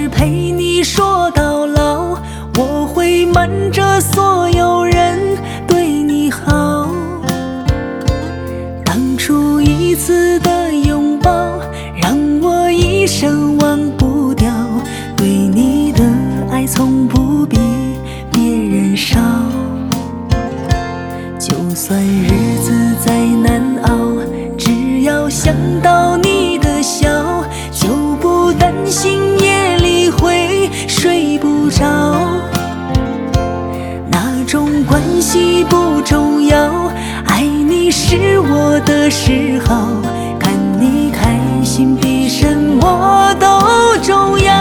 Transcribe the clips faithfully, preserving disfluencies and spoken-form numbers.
是陪你说到老，我会瞒着所有人对你好。当初一次的拥抱，让我一生忘不掉，对你的爱从不比别人少。就算日子再难熬，只要想到你的笑，就不担心夜里会睡不着。哪种关系不重要，爱你是我的嗜好，看你开心比什么都重要。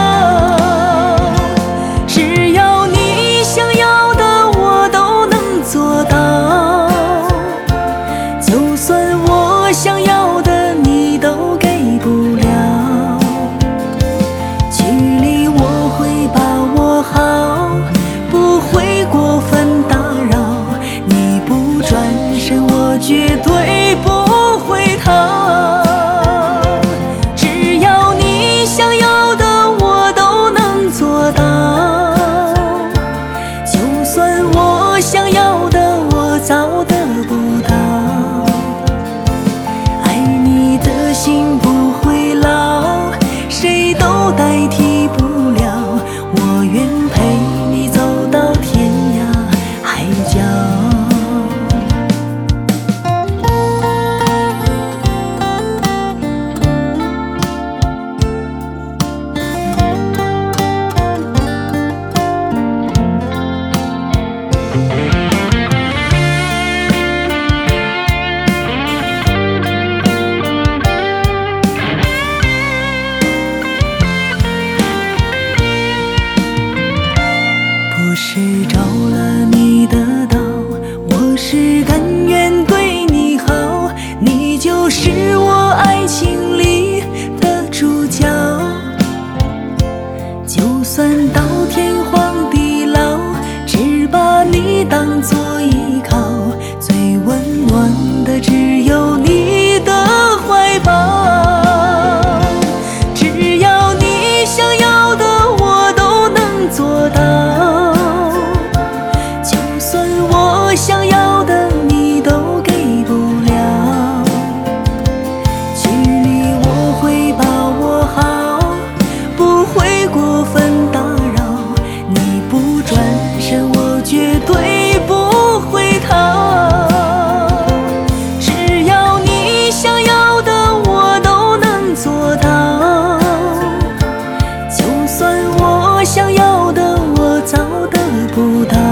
只要你想要的我都能做到，就算我想要的你都给不了。距离我会把握好，不会过分打扰，你不转身我绝对不会逃。只要你想要的我都能做到，就算我想要的我早得不到。爱你的心不会老，谁都代替不了，我愿陪你走到天涯海角。不是着了你的道，我是甘愿对你好，你就是我爱情里的主角。就算到天荒地老，只把你当作依靠，最温暖的只有你的怀抱。只要你想要的我都能做到，就算我想要的你都给不了。距离我会把握好，不会过分打扰，你不转身我绝对不会逃。只要你想要的我都能做到，就算我想要的我早得不到。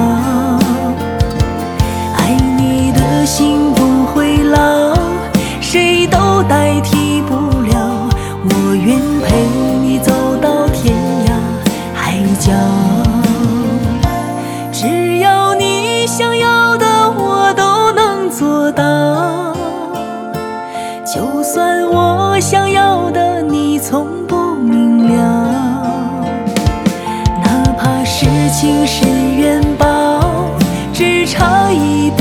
爱你的心不会老，谁都代替不了，我愿陪你走到天涯海角。只要你想要的我都能做到，就算我想要的你从不明了。哪怕是情是缘报，只差一